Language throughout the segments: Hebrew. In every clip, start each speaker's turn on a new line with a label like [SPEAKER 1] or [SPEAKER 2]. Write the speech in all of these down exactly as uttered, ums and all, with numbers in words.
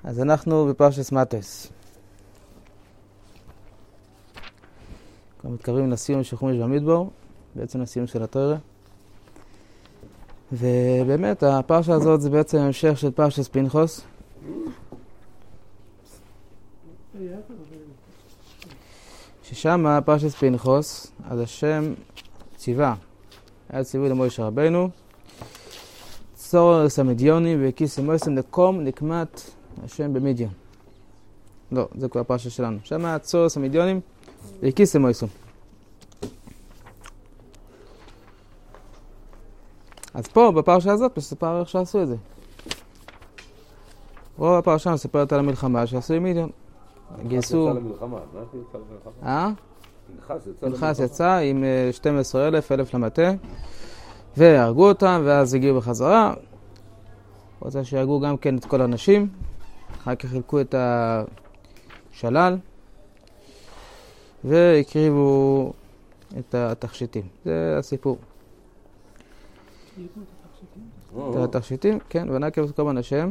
[SPEAKER 1] אז אנחנו בפרשת מטוס. כבר מתקרבים לסיום של חומש במדבר, בעצם לסיום של התורה. ובאמת הפרשה הזאת זה בעצם המשך של פרשת פנחס. ששם פרשת פנחס, אז השם ציווה, היה ציווי למשה רבנו, צור המדיונים והקיס מויסם לקום נקמת השם במדיון. לא, זה כבר הפרשה שלנו. שם צור המדיונים והקיס מויסם. אז פה בפרשה הזאת מספר איך שעשו את זה. רוב הפרשה מספרת על המלחמה שעשו עם מדיון. גייסו... אה? פנחס יצא עם שנים עשר אלף, אלף למטה, והרגו אותם, ואז הגיעו בחזרה. רוצה שירגו גם כן את כל האנשים, אחר כך חילקו את השלל, והקריבו את התכשיטים. זה הסיפור. את התכשיטים, כן, ונקב את כל השם.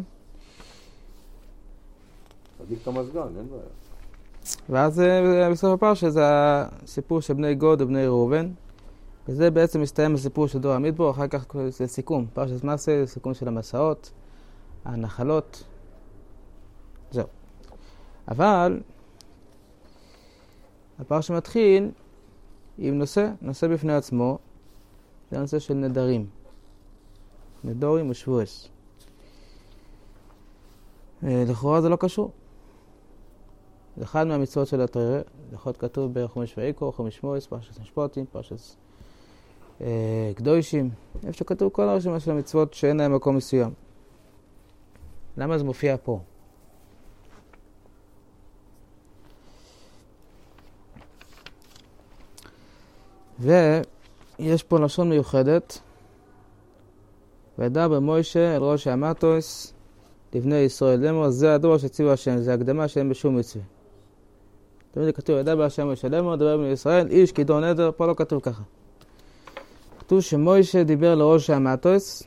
[SPEAKER 2] תדיק את המזגן, אין בעיה.
[SPEAKER 1] ואז בסוף הפרשה זה הסיפור של בני גוד ובני ראובן, וזה בעצם מסתיים הסיפור של דור המדבר. אחר כך זה סיכום, פרשת מסע, סיכום של המסעות, הנחלות, זהו. אבל הפרשה מתחיל עם נושא, נושא בפני עצמו, זה הנושא של נדרים, נדורים ושבועס. לכאורה זה לא קשור. זה אחד מהמצוות של התורה, זה יכול להיות כתוב בחומש ויקרא, חומש מויס, פרשת משפטים, פרשת אה, קדושים, איפה שכתוב כל הרשימה של המצוות שאין להם מקום מסוים. למה זה מופיע פה? ויש פה לשון מיוחדת, וידבר מוישה אל ראש המטוס לבני ישראל לאמור, זה הדבר שציוו השם, זה הקדמה שאין בשום מצווה. תמיד כתוב, ידבר השם מוישה לאמור, דבר בני ישראל, איש כידור נדר, פה לא כתוב ככה. כתוב שמוישה דיבר לראש המטוס,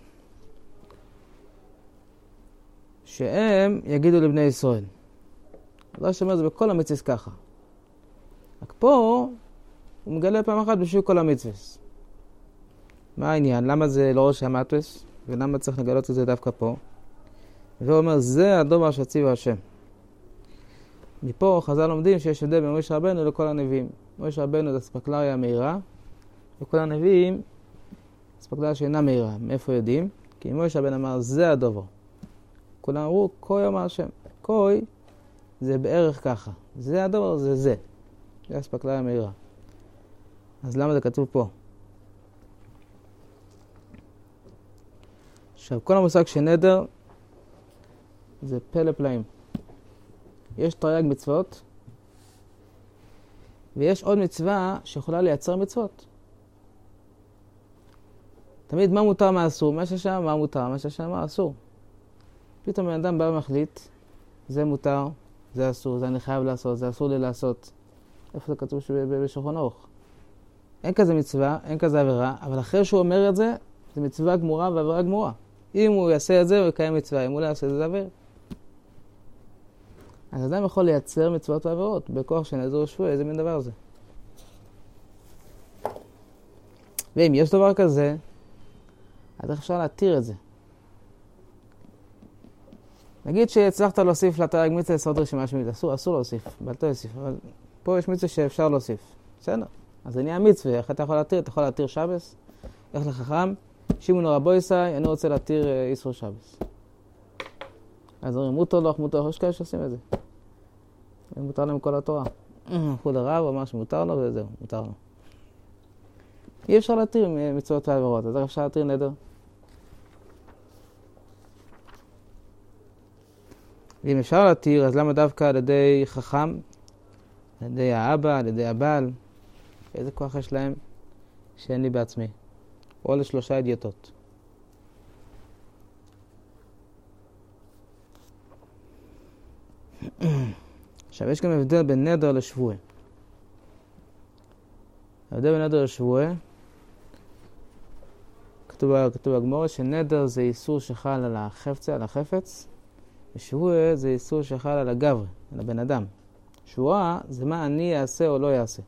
[SPEAKER 1] שהם יגידו לבני ישראל. הדבר שאומר זה בכל המצווה ככה. רק פה הוא מגלה פעם אחת בשביל כל המצווה. מה העניין? למה זה לראש המטוס? ולמה צריך לגלות את זה דווקא פה? והוא אומר, זה הדבר שציוו השם. מפה חז"ל לומדים שיש הבדל בין משה רבנו לכל הנביאים. משה רבנו זה אספקלריה מהירה, וכל הנביאים אספקלריה שאינה מהירה. מאיפה יודעים? כי משה רבנו אמר, זה הדבר. כולם אמרו, קוי אמר השם. קוי זה בערך ככה. זה הדבר, זה זה. זה אספקלריה מהירה. אז למה זה כתוב פה? עכשיו, כל המושג של נדר זה פלא פלאים. יש תרי"ג מצוות, ויש עוד מצווה שיכולה לייצר מצוות. תמיד מה מותר, מה אסור, מה ששם, מה מותר, מה ששם, מה אסור. פתאום בן אדם בא ומחליט, זה מותר, זה אסור, זה אני חייב לעשות, זה אסור לי לעשות. איפה זה כתוב בשולחן ערוך? אין כזה מצווה, אין כזה עבירה, אבל אחרי שהוא אומר את זה, זה מצווה גמורה ועבירה גמורה. אם הוא יעשה את זה, הוא יקיים מצווה. אם הוא לא יעשה את זה, זה עביר. אז אדם יכול לייצר מצוות ועבירות בכוח של נדר ושבוע. איזה מין דבר זה? ואם יש דבר כזה, אז איך אפשר להתיר את זה? נגיד שהצלחת להוסיף לתרי"ג מצווה לעשות רשימה של מצווה. אסור, אסור להוסיף, אבל לא להוסיף. אבל פה יש מצווה שאפשר להוסיף. בסדר. אז זה נהיה מצווה. איך אתה יכול להתיר? אתה יכול להתיר שבס? איך לחכם? שימון רבו ישי, אני רוצה להתיר איסור שבס. אז אומרים, מותר לך, מותר לך, יש כאלה שעושים את זה. מותר להם כל התורה. הלכו לרב, הוא אמר שמותר לו, וזהו, מותר לו. אי אפשר להתיר מצוות ועבירות, אז איך אפשר להתיר נדר? ואם אפשר להתיר, אז למה דווקא על ידי חכם, על ידי האבא, על ידי הבעל? איזה כוח יש להם שאין לי בעצמי? או לשלושה אדיוטות. עכשיו, יש גם הבדל בין נדר לשבוע. ההבדל בין נדר לשבוע, כתוב, כתוב בגמרא שנדר זה איסור שחל על החפץ, על החפץ, ושבועה זה איסור שחל על הגבר, על הבן אדם. שבועה זה מה אני אעשה או לא אעשה.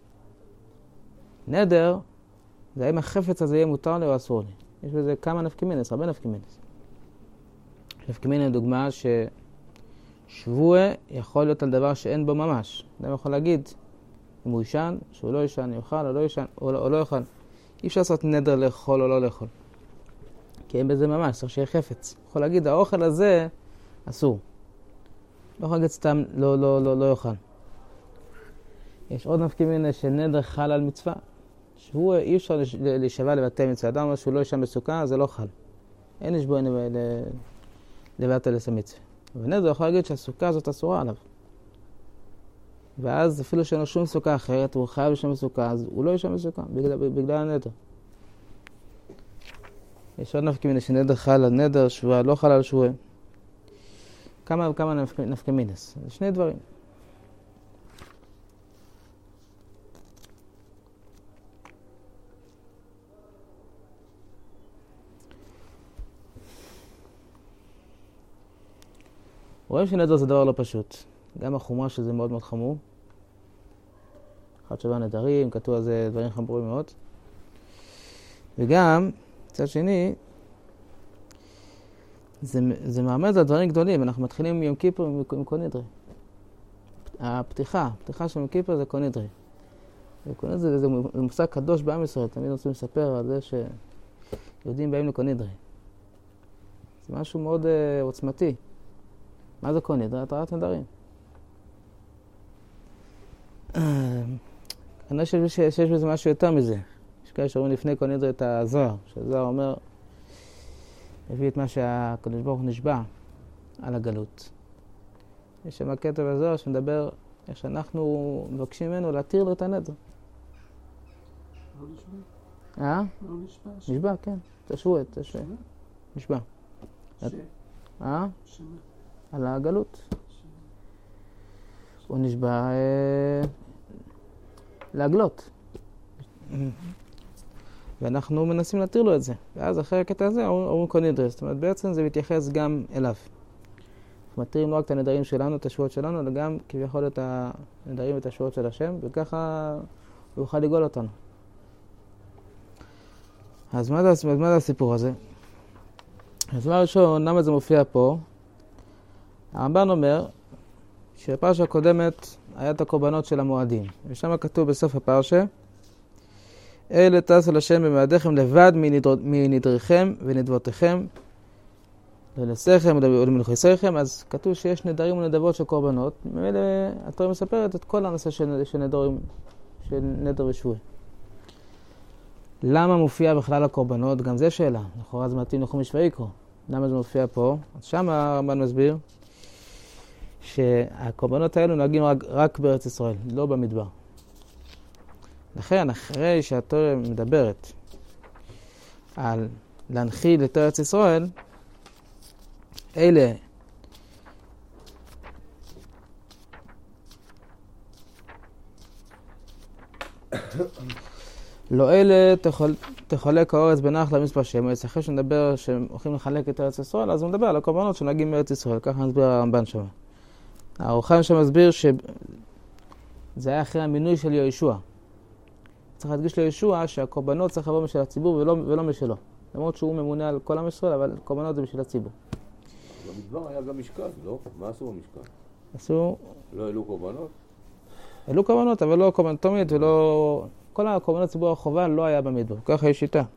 [SPEAKER 1] נדר זה האם החפץ הזה יהיה מותר לי או אסור לי. יש בזה כמה נפקמינס, הרבה נפקמינס. נפקמינס דוגמה ששבועה יכול להיות על דבר שאין בו ממש. אדם יכול להגיד אם הוא ישן, שהוא לא ישן, יאכל או לא ישן, או לא, או לא יאכל. אי אפשר לעשות נדר לאכול או לא לאכול. כי אין בזה ממש, צריך שיהיה חפץ. יכול להגיד, האוכל הזה אסור. לא יכול להגיד סתם לא, לא, לא, לא יאכל. יש עוד נפקמינס שנדר חל על מצווה. שבועה אי אפשר להישבע לבטל מצווה. אדם אומר שהוא לא ישן בסוכה, זה לא חל. אין יש בו לבטל את המצווה. ונדר יכול להגיד שהסוכה הזאת אסורה עליו. ואז אפילו שאין לו שום סוכה אחרת, הוא חייב לשם בסוכה, אז הוא לא ישם בסוכה, בגלל, בגלל הנדר. יש עוד נפקמינס שנדר חל על נדר, שבועה לא חל על שבועה. כמה וכמה נפקמינס. זה שני דברים. רואים שנדר זה דבר לא פשוט. גם החומרה שזה מאוד מאוד חמור. אחד שבע נדרים, כתוב על זה דברים חמורים מאוד. וגם, מצד שני, זה, זה מעמד על דברים גדולים. אנחנו מתחילים עם יום כיפור עם, עם קונדרי. הפתיחה, הפתיחה של יום כיפור זה קונדרי. וקונדרי זה, זה מושג קדוש בעם ישראל. תמיד רוצים לספר על זה שיהודים באים לקונדרי. זה משהו מאוד uh, עוצמתי. מה זה קונדרי? התרת נדרים. כנראה שיש בזה משהו יותר מזה. יש כאלה שאומרים לפני קונדרי את הזוהר, שהזוהר אומר, הביא את מה שהקדוש ברוך הוא נשבע על הגלות. יש שם כתב הזוהר שמדבר איך שאנחנו מבקשים ממנו להתיר לו את הנדר.
[SPEAKER 3] לא נשבע?
[SPEAKER 1] אה?
[SPEAKER 3] לא נשבע?
[SPEAKER 1] נשבע, כן. תשבו את, תשבע. נשבע.
[SPEAKER 3] ש...
[SPEAKER 1] אה?
[SPEAKER 3] שמה?
[SPEAKER 1] על הגלות.
[SPEAKER 3] ש...
[SPEAKER 1] הוא נשבע אה, להגלות. ואנחנו מנסים להתיר לו את זה. ואז אחרי הקטע הזה אומרים קונדרי. זאת אומרת, בעצם זה מתייחס גם אליו. אנחנו מתירים לא רק את הנדרים שלנו, את השבועות שלנו, אלא גם כביכול את הנדרים ואת השבועות של השם, וככה הוא יוכל לגאול אותנו. אז מה זה, מה זה הסיפור הזה? אז דבר ראשון, למה זה מופיע פה? הרמב"ן אומר שבפרשה הקודמת היה את הקורבנות של המועדים. ושם כתוב בסוף הפרשה, אלה תעשו לשם במועדיכם לבד מנדריכם ונדבותיכם, לנסיכם ולמלכוסיכם. אז כתוב שיש נדרים ונדבות של קורבנות. ממילא התורה מספרת את כל הנושא של, של נדרים, של נדר ושבועה. למה מופיע בכלל הקורבנות? גם זה שאלה. לכאורה זה מתאים לחומש ויקרא. למה זה מופיע פה? אז שם הרמב"ן מסביר שהקורבנות האלו נוהגים רק, רק בארץ ישראל, לא במדבר. לכן, אחרי שהתורה מדברת על להנחיל את ארץ ישראל, אלה לא אלה תחול, תחולק האורץ בנחל למספר שמץ. אחרי שנדבר שהם הולכים לחלק את ארץ ישראל, אז הוא מדבר על הקורבנות שנוהגים בארץ ישראל. ככה נסביר הרמב"ן שם. האורחיים שם מסביר שזה היה אחרי המינוי של יהושע. צריך להדגיש ליהושע שהקורבנות צריך לבוא משל הציבור ולא, ולא משלו. למרות שהוא ממונה על כל עם ישראל, אבל קורבנות זה בשביל הציבור.
[SPEAKER 2] במדבר היה גם משכן, לא? מה עשו במשכן?
[SPEAKER 1] עשו...
[SPEAKER 2] לא העלו קורבנות?
[SPEAKER 1] העלו קורבנות, אבל לא קורבנות תמיד ולא... כל הקורבנות ציבור החובה לא היה במדבר. ככה יש שיטה.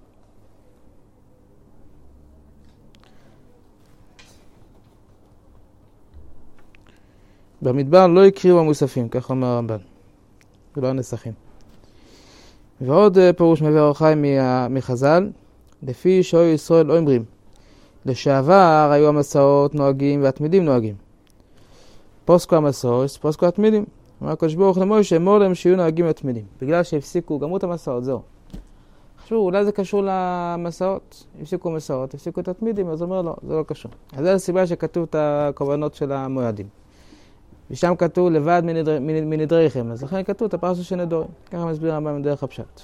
[SPEAKER 1] במדבר לא הקריבו המוספים, ככה אומר הרמב"ן. ולא הנסחים. ועוד פירוש מביא אור החיים מחז"ל, לפי שהיו ישראל לא אומרים. לשעבר היו המסעות נוהגים והתמידים נוהגים. פוסקו המסעות, פוסקו התמידים. אמר הקדוש ברוך הוא למשה, אמור להם שיהיו נוהגים התמידים. בגלל שהפסיקו, גמרו את המסעות, זהו. חשבו, אולי זה קשור למסעות. הפסיקו מסעות, הפסיקו את התמידים, אז הוא אומר לא, זה לא קשור. אז זו הסיבה שכתוב את הקורבנות של המועדים. ושם כתוב לבד מנדר, מנדריכם, אז לכן כתוב את הפרשה של נדורים. ככה מסביר הרמב"ם מדרך הפשט.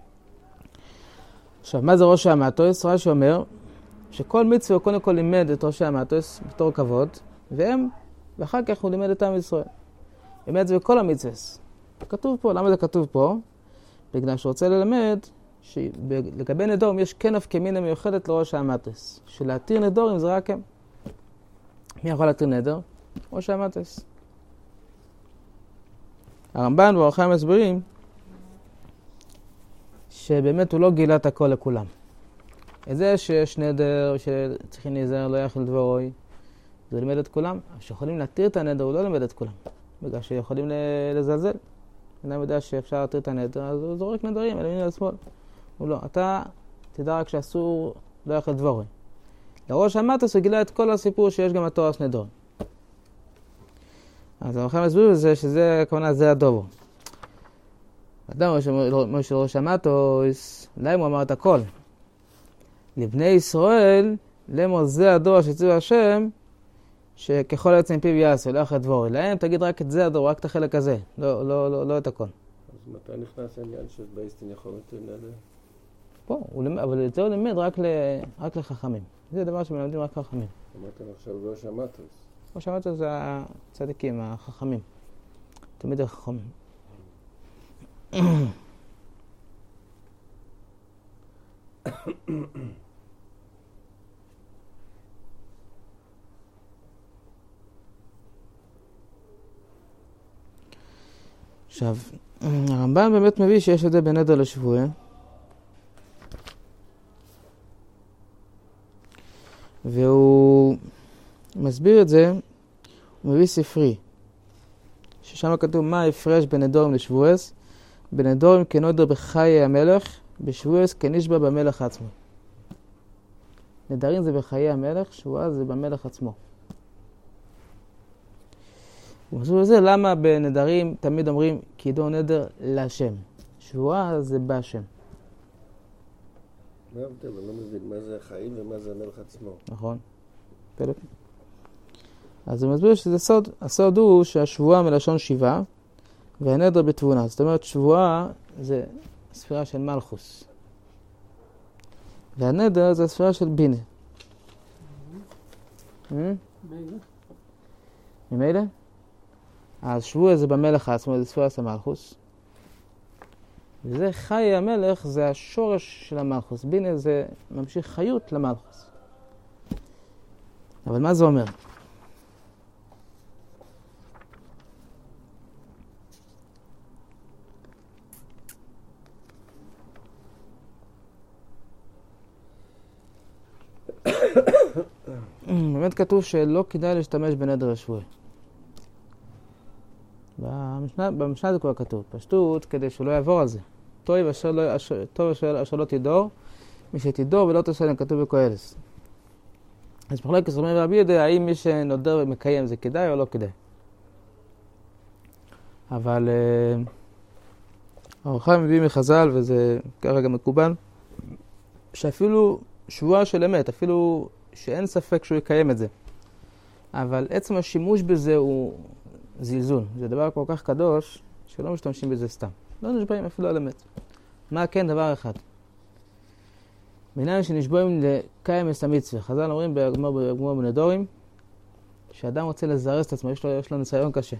[SPEAKER 1] עכשיו, מה זה ראש המטוס? רש"י אומר שכל מצווה קודם כל לימד את ראש המטוס בתור כבוד, והם, ואחר כך הוא לימד את עם ישראל. באמת זה בכל המצווס. כתוב פה, למה זה כתוב פה? בגלל שהוא רוצה ללמד שלגבי נדורים יש כן נפקא מיוחדת לראש האמתרס. שלהתיר נדורים זה רק הם. מי יכול להתיר נדר? ראש האמתרס. הרמב"ן ואור החיים מסבירים שבאמת הוא לא גילה את הכל לכולם. את זה שיש נדר שצריכים להיזהר לא יאכל דבורוי, זה לימד את כולם. שיכולים להתיר את הנדר הוא לא לימד את כולם. בגלל שיכולים לזלזל. אדם יודע שאפשר להתיר את הנדר, אז הוא זורק נדרים על ימין ועל שמאל. הוא לא, אתה תדע רק שאסור לא יאכל דבורוי. לראש האמתרס הוא גילה את כל הסיפור שיש גם התורה של נדורים. אז אנחנו מסבירים בזה שזה, כמובן, זה הדובו. אדם של ראש האמתרס, להם הוא אמר את הכל. לבני ישראל, לאמור זה הדור שציווה השם, שככל היוצא מפיו יעשו, לא אחרי דבורי. להם תגיד רק את זה הדור, רק את החלק הזה, לא, לא, לא, לא את הכל.
[SPEAKER 2] אז מתי נכנס העניין שבאיסטין יכול לתת נדר?
[SPEAKER 1] פה, אבל את זה הוא לימד רק, ל, רק לחכמים. זה דבר שמלמדים רק לחכמים.
[SPEAKER 2] אמרתם עכשיו ראש האמתרס.
[SPEAKER 1] ראש האמתרס זה הצדיקים, החכמים. תמיד החכמים. עכשיו, הרמב"ן באמת מביא שיש את זה בין נדר לשבועה. והוא מסביר את זה, הוא מביא ספרי, ששם כתוב מה ההפרש בין נדורים לשבועס. בנדורים כנודר בחיי המלך, בשבועס כנשבע במלך עצמו. נדרים זה בחיי המלך, שבועה זה במלך עצמו. הוא מסביר לזה למה בנדרים תמיד אומרים קידור נדר להשם. שבועה זה בהשם.
[SPEAKER 2] מה ההבדל? אני לא מבין מה זה החיים ומה זה המלך עצמו.
[SPEAKER 1] נכון. פלא. אז הוא מסביר שזה סוד. הסוד הוא שהשבועה מלשון שיבה, והנדר בתבונה. זאת אומרת, שבועה זה ספירה של מלכוס. והנדר זה ספירה של בינה. ממילא? אז שבועה זה במלך עצמו, זה ספירה של מלכוס. וזה חיי המלך, זה השורש של המלכוס. בינה זה ממשיך חיות למלכוס. אבל מה זה אומר? באמת כתוב שלא כדאי להשתמש בנדר השבועי. במשנה, במשנה זה כבר כתוב, פשטות כדי שהוא לא יעבור על זה. טוב אשר לא, אשר, טוב אשר, אשר לא תדור, מי שתדור ולא תשלם, כתוב בקהלת. אז מחלוקת רבי ורבי יהודה, האם מי שנודר ומקיים זה כדאי או לא כדאי? אבל האור החיים מביא מחז"ל, וזה כרגע מקובל, שאפילו שבועה של אמת, אפילו שאין ספק שהוא יקיים את זה. אבל עצם השימוש בזה הוא זלזול. זה דבר כל כך קדוש שלא משתמשים בזה סתם. לא נשבעים אפילו על אמת. מה כן? דבר אחד. בעניין שנשבעים לקיים את המצווה. חז"ל אומרים בגמרא בנדורים, שאדם רוצה לזרז את עצמו, יש לו, יש לו ניסיון קשה.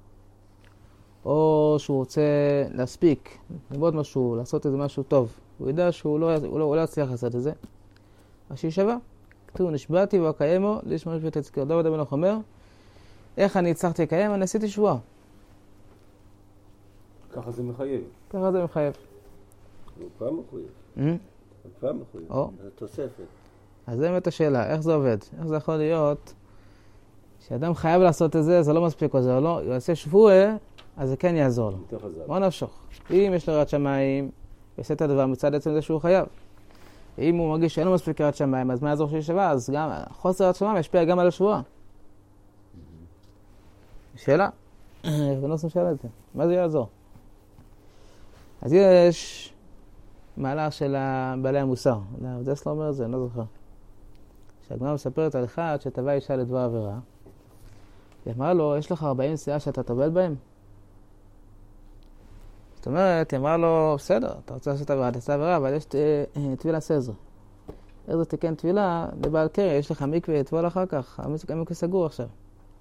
[SPEAKER 1] או שהוא רוצה להספיק, ללמוד משהו, לעשות איזה משהו טוב. הוא יודע שהוא לא, הוא לא, הוא לא יצליח לעשות את זה. אז שישבע. כתוב, נשבעתי ואקיימו, לשמור שביעת הצקר. דוד המלך אומר, איך אני הצלחתי לקיים? אני עשיתי שבועה.
[SPEAKER 2] ככה זה מחייב.
[SPEAKER 1] ככה זה מחייב.
[SPEAKER 2] הוא פעם מחויב. הוא פעם מחויב. זה תוספת.
[SPEAKER 1] אז זה באמת השאלה, איך זה עובד? איך זה יכול להיות שאדם חייב לעשות את זה, זה לא מספיק או זה לא, הוא יעשה שבועה, אז זה כן יעזור לו. בוא נפשוך. אם יש לו יראת שמיים, יעשה את הדבר מצד עצם זה שהוא חייב. אם הוא מרגיש שאין לו מספיק יראת שמיים, אז מה יעזור שישבע? אז גם חוסר יראת שמיים ישפיע גם על השבועה. שאלה. ונוסם שאלה את זה. מה זה יעזור? אז יש מהלך של בעלי המוסר. דסלר אומר את זה, אני לא זוכר. שהגמרא מספרת על אחד שטבע אישה לדבר עבירה. היא אמרה לו, יש לך ארבעים שיער שאתה טובל בהם? זאת אומרת, היא אמרה לו, בסדר, אתה רוצה לעשות עבירה, תעשה עבירה, אבל יש טבילה סזר. עזר תיקן טבילה לבעל קרי, יש לך מקווה, טבול אחר כך, המקווה סגור עכשיו.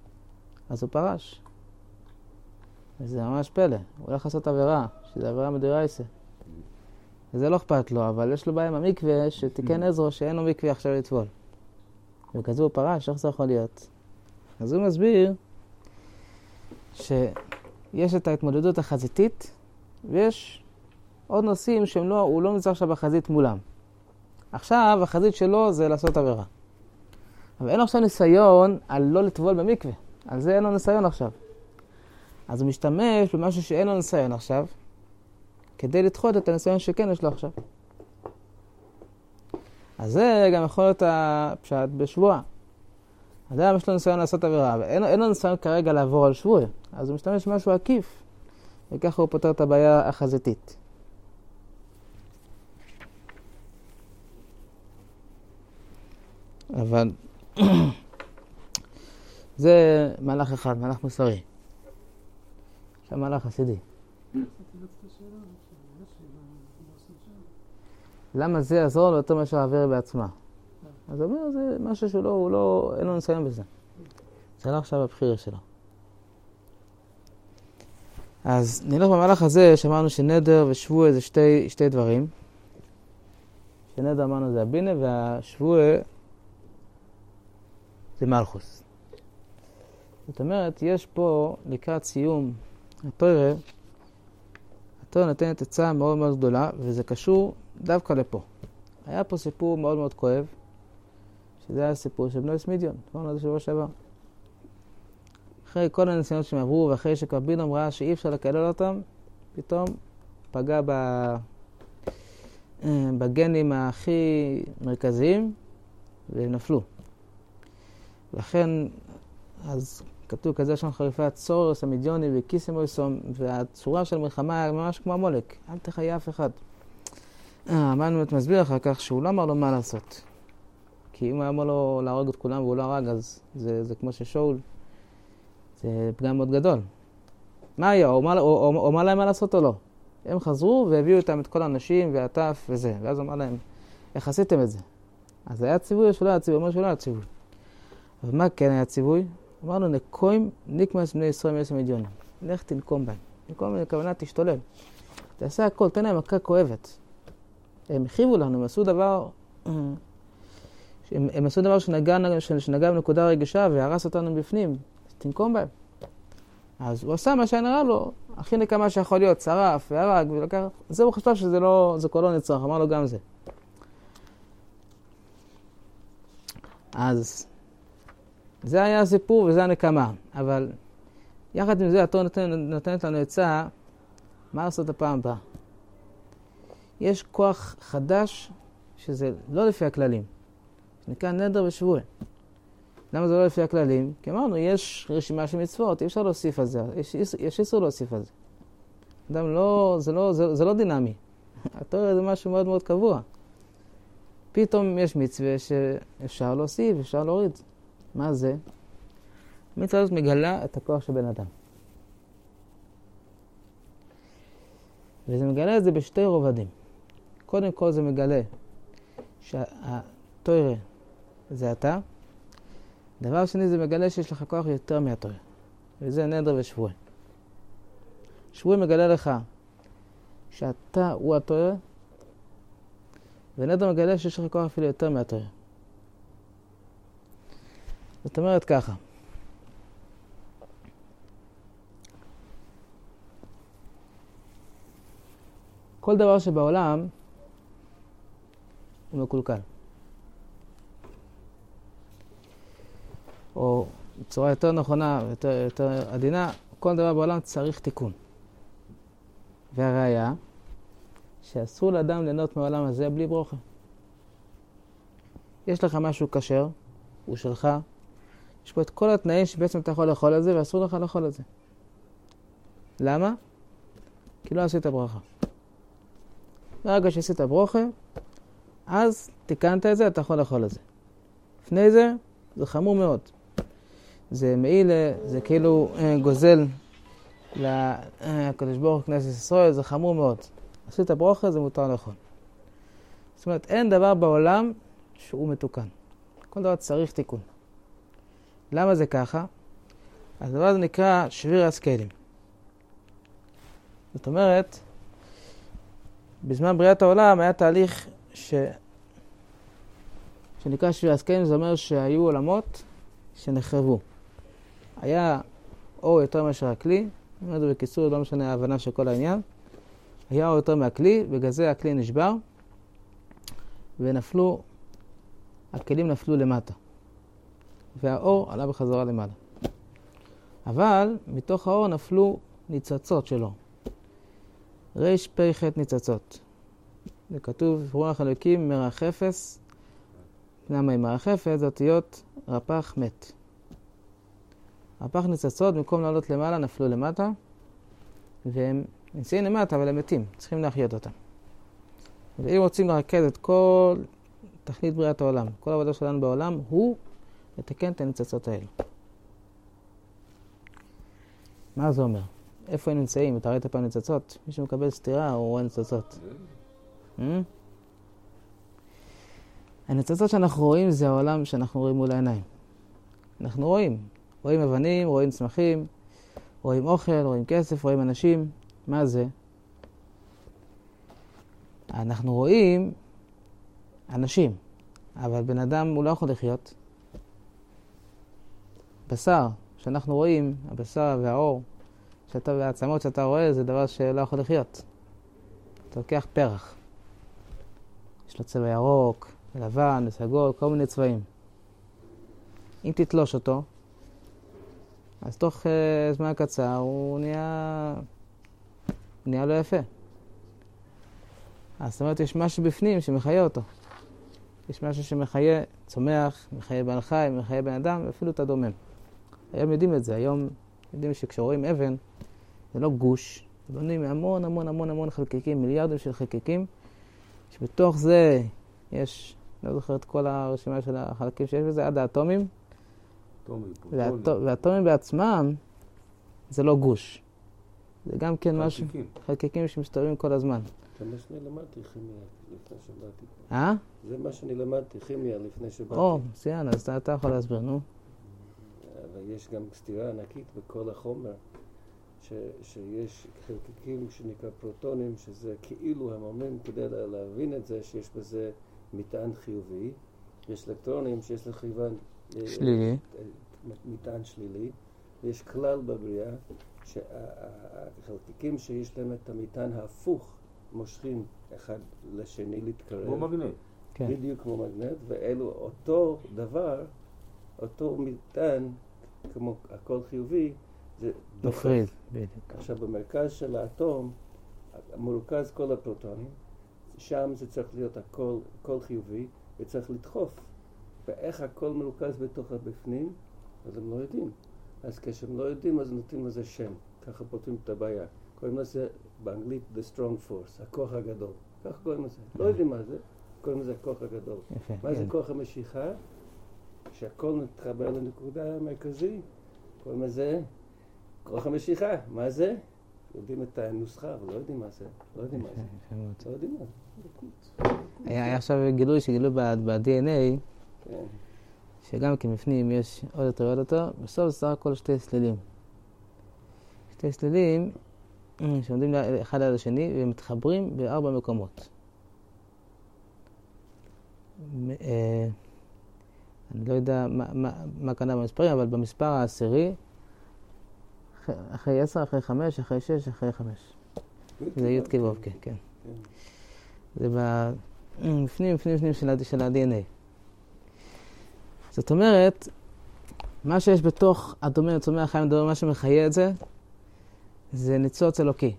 [SPEAKER 1] אז הוא פרש. וזה ממש פלא. הוא הולך לעשות עבירה, שזה עבירה מדאורייתא. וזה לא אכפת לו, אבל יש לו בעיה עם המקווה שתיקן עזרא שאין לו מקווה עכשיו לטבול. וכזו הוא פרש, איך זה יכול להיות? אז הוא מסביר שיש את ההתמודדות החזיתית, ויש עוד נושאים שהוא לא, לא נמצא עכשיו בחזית מולם. עכשיו החזית שלו זה לעשות עבירה. אבל אין לו עכשיו ניסיון על לא לטבול במקווה. על זה אין לו ניסיון עכשיו. אז הוא משתמש במשהו שאין לו ניסיון עכשיו, כדי לדחות את הניסיון שכן יש לו עכשיו. אז זה גם יכול להיות הפשט בשבועה. אדם יש לו ניסיון לעשות עבירה, אבל אין, אין לו ניסיון כרגע לעבור על שבוע. אז הוא משתמש במשהו עקיף, וככה הוא פותר את הבעיה החזיתית. אבל זה מהלך אחד, מהלך מוסרי. עכשיו מהלך חסידי. למה זה יעזור לו יותר מאשר העבירה בעצמה? אז הוא אומר, זה משהו שלא, הוא לא, אין לו ניסיון בזה. זה לא עכשיו הבחירה שלו. אז נלך במהלך הזה, שאמרנו שנדר ושבוע זה שתי, שתי דברים. שנדר אמרנו זה הבינה, והשבוע זה מלכוס. זאת אומרת, יש פה לקראת סיום התורה, התורה נותנת עצה מאוד מאוד גדולה, וזה קשור דווקא לפה. היה פה סיפור מאוד מאוד כואב, שזה היה סיפור של בני סמידיון, אמרנו את זה שבוע שעבר. אחרי כל הניסיונות שהם עברו, ואחרי שקרבינום ראה שאי אפשר לקלל אותם, פתאום פגע ב... בגנים הכי מרכזיים, והם נפלו. לכן, אז כתוב כזה שם חריפה צורס, המדיוני וקיסימויסום, והצורה של מלחמה היה ממש כמו המולק. אל תחיה אף אחד. המן מסביר אחר כך שהוא לא אמר לו מה לעשות. כי אם הוא אמר לו להרוג את כולם והוא לא הרג, אז זה, זה כמו ששאול. זה פגם מאוד גדול. מה היה? הוא אמר להם מה לעשות או לא? הם חזרו והביאו איתם את כל האנשים והטף וזה. ואז הוא אמר להם, איך עשיתם את זה? אז זה היה ציווי או שלא היה ציווי? הוא אומר שלא היה ציווי. אבל מה כן היה ציווי? אמרנו, נקוים נקמס בני ישראל מעשר מדיונים. לך תנקום בהם. נקום בכוונה תשתולל. תעשה הכל, תן להם מכה כואבת. הם הכיבו לנו, הם עשו דבר, הם, הם עשו דבר שנגע, שנגע בנקודה רגישה והרס אותנו בפנים. תנקום בהם. אז הוא עשה מה שנראה לו, הכי נקמה שיכול להיות, שרף והרג ולקח. זה הוא חשב שזה לא, זה כל לא נצרך, אמר לו גם זה. אז זה היה הסיפור וזה הנקמה, אבל יחד עם זה התורה נותנת, נותנת לנו עצה מה לעשות הפעם הבאה. יש כוח חדש שזה לא לפי הכללים, שנקרא נדר ושבוע. למה זה לא לפי הכללים? כי אמרנו, יש רשימה של מצוות, אי אפשר להוסיף על זה, יש, יש איסור להוסיף על זה. אדם לא, זה לא, זה, זה לא דינמי. התורה זה משהו מאוד מאוד קבוע. פתאום יש מצווה שאפשר להוסיף, אפשר להוריד. מה זה? המצווה הזאת מגלה את הכוח של בן אדם. וזה מגלה את זה בשתי רובדים. קודם כל זה מגלה שהתורה זה אתה. דבר שני זה מגלה שיש לך כוח יותר מהתורה. וזה נדר ושבוע. שבוע מגלה לך שאתה הוא התורה, ונדר מגלה שיש לך כוח אפילו יותר מהתורה. זאת אומרת ככה. כל דבר שבעולם הוא מקולקל. או בצורה יותר נכונה, יותר, יותר עדינה, כל דבר בעולם צריך תיקון. והראיה, שאסור לאדם ליהנות מהעולם הזה בלי ברוכה. יש לך משהו כשר, הוא שלך, יש פה את כל התנאים שבעצם אתה יכול לאכול את זה, ואסור לך לאכול את זה. למה? כי לא עשית ברכה. ברגע שעשית ברכה, אז תיקנת את זה, אתה יכול לאכול את זה. לפני זה, זה חמור מאוד. זה מעיל, זה כאילו אה, גוזל לקדוש ברוך הוא כנסת ישראל, זה חמור מאוד. עשית ברכה, זה מותר לאכול. זאת אומרת, אין דבר בעולם שהוא מתוקן. כל דבר צריך תיקון. למה זה ככה? אז הדבר הזה נקרא שביר הסקיילים. זאת אומרת, בזמן בריאת העולם היה תהליך ש... שנקרא שביר הסקיילים, זה אומר שהיו עולמות שנחרבו. היה אור יותר מאשר הכלי, אני אומר את זה בקיצור, לא משנה ההבנה של כל העניין. היה אור יותר מהכלי, בגלל זה הכלי נשבר, ונפלו, הכלים נפלו למטה. והאור עלה בחזרה למעלה. אבל מתוך האור נפלו ניצצות שלו. ריש פי חטא ניצצות. זה כתוב, רוח אלוקים מרח אפס. למה עם מרח אפס? זה אותיות רפ"ח מת. רפ"ח ניצצות, במקום לעלות למעלה, נפלו למטה. והם נמצאים למטה, אבל הם מתים. צריכים להחיות אותם. ואם רוצים לרכז את כל תכלית בריאת העולם, כל העבודה שלנו בעולם, הוא לתקן את הניצצות האלו. מה זה אומר? איפה הם נמצאים? אתה ראית פעם ניצצות? מישהו מקבל סתירה, הוא רואה ניצצות. הניצצות שאנחנו רואים זה העולם שאנחנו רואים מול העיניים. אנחנו רואים. רואים אבנים, רואים צמחים, רואים אוכל, רואים כסף, רואים אנשים. מה זה? אנחנו רואים אנשים, אבל בן אדם הוא לא יכול לחיות. בשר שאנחנו רואים, הבשר והאור שאתה, והעצמות שאתה רואה, זה דבר שלא יכול לחיות. אתה לוקח פרח. יש לו צבע ירוק, לבן, סגול, כל מיני צבעים. אם תתלוש אותו, אז תוך uh, זמן קצר הוא נהיה, נהיה לא יפה. אז זאת אומרת, יש משהו בפנים שמחיה אותו. יש משהו שמחיה צומח, מחיה בן חי, מחיה בן אדם, ואפילו את הדומם. היום יודעים את זה, היום יודעים שכשרואים אבן, זה לא גוש, זה בנוי מהמון המון המון המון חלקיקים, מיליארדים של חלקיקים, שבתוך זה יש, לא זוכר את כל הרשימה של החלקים שיש בזה, עד האטומים. והאטומים בעצמם זה לא גוש. זה גם כן משהו, חלקיקים שמסתובבים כל הזמן.
[SPEAKER 2] זה מה שאני למדתי כימיה לפני שבאתי.
[SPEAKER 1] אה?
[SPEAKER 2] זה מה שאני למדתי כימיה לפני שבאתי.
[SPEAKER 1] או, מצוין, אז אתה יכול להסביר, נו.
[SPEAKER 2] אבל יש גם סתירה ענקית בכל החומר, ש, שיש חלקיקים שנקרא פרוטונים, שזה כאילו הם אומרים כדי להבין את זה, שיש בזה מטען חיובי, יש אלקטרונים שיש לכיוון
[SPEAKER 1] שלילי,
[SPEAKER 2] מטען שלילי, ויש כלל בבריאה שהחלקיקים שיש להם את המטען ההפוך מושכים אחד לשני להתקרב.
[SPEAKER 3] כמו מגנט.
[SPEAKER 1] כן.
[SPEAKER 2] בדיוק כמו מגנט, ואלו אותו דבר, אותו מטען, כמו הכל חיובי, זה דוחף.
[SPEAKER 1] מפריד, בדיוק.
[SPEAKER 2] עכשיו במרכז של האטום, מרוכז כל הפרוטונים, שם זה צריך להיות הכל, הכל חיובי, וצריך לדחוף. ואיך הכל מרוכז בתוך הבפנים, אז הם לא יודעים. אז כשהם לא יודעים, אז נותנים לזה שם. ככה פותרים את הבעיה. קוראים לזה באנגלית the strong force, הכוח הגדול. ככה קוראים לזה. לא יודעים מה זה, קוראים לזה הכוח הגדול.
[SPEAKER 1] יפה.
[SPEAKER 2] מה זה כוח המשיכה? שהכל מתחבר לנקודה המרכזית. קוראים לזה כוח המשיכה. מה זה? יודעים את הנוסחה, אבל לא יודעים מה זה. לא יודעים מה זה. לא יודעים מה זה.
[SPEAKER 1] היה עכשיו גילוי שגילו ב-די אן איי, שגם כי בפנים יש עוד יותר עוד יותר, בסוף זה סך הכל שתי סלילים. שתי סלילים שעומדים אחד על השני ומתחברים בארבע מקומות. אני לא יודע מה קנה במספרים, אבל במספר העשירי, אחרי עשר, אחרי חמש, אחרי שש, אחרי חמש. זה י' כבוב, כן, כן. זה בפנים, בפנים, בפנים של ה-די אן איי. זאת אומרת, מה שיש בתוך הדומה לצומח החיים, מה שמחיה את זה, זה ניצוץ אלוקי.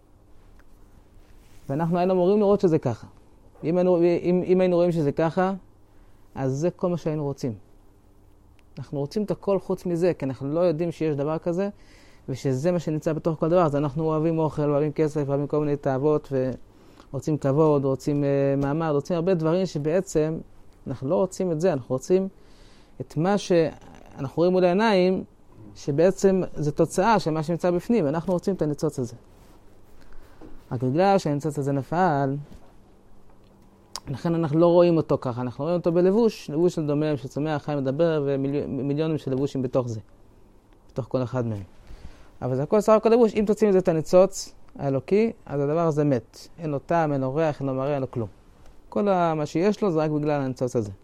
[SPEAKER 1] ואנחנו היינו אמורים לראות שזה ככה. אם היינו, אם, אם היינו רואים שזה ככה, אז זה כל מה שהיינו רוצים. אנחנו רוצים את הכל חוץ מזה, כי אנחנו לא יודעים שיש דבר כזה, ושזה מה שנמצא בתוך כל דבר. אז אנחנו אוהבים אוכל, אוהבים כסף, אוהבים כל מיני תאוות, ורוצים כבוד, רוצים uh, מעמד, רוצים הרבה דברים שבעצם אנחנו לא רוצים את זה, אנחנו רוצים את מה שאנחנו רואים מול העיניים, שבעצם זה תוצאה של מה שנמצא בפנים, אנחנו רוצים את הניצוץ הזה. רק בגלל שהניצוץ הזה נפל, לכן אנחנו לא רואים אותו ככה, אנחנו רואים אותו בלבוש, לבוש של דומם, שצומח חי מדבר, ומיליונים של לבושים בתוך זה. בתוך כל אחד מהם. אבל זה הכל סך הכל לבוש. אם תוצאים מזה את הניצוץ האלוקי, אז הדבר הזה מת. אין לו טעם, אין לו ריח, אין לו מראה, אין לו כלום. כל מה שיש לו זה רק בגלל הניצוץ הזה.